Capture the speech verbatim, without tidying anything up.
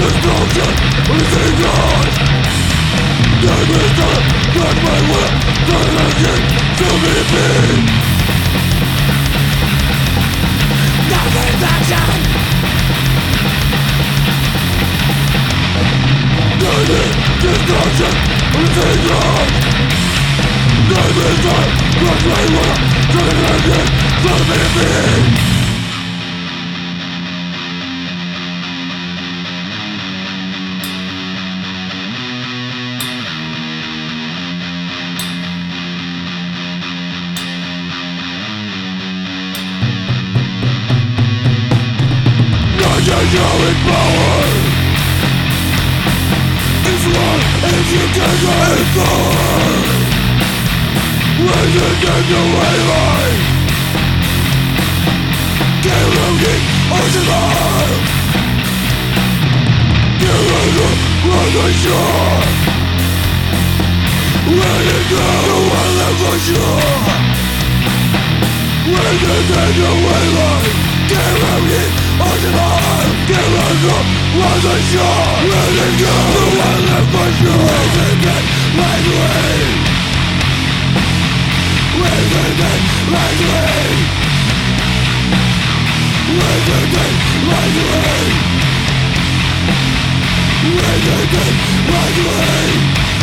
destruction within God. There is none but my will, none again to be free. Nothing's action. There is destruction within God. There is none but my will, none again to be free. Giant power as long as you can ignore. When you take away life, corroding or survive. Get ready on the shore. When you go, you will live for sure. When you take away life, corroding or survive. Get ready on the shore. When you go, you will live for sure. When you get right way, when you get right way, when you get right way, when you get right way.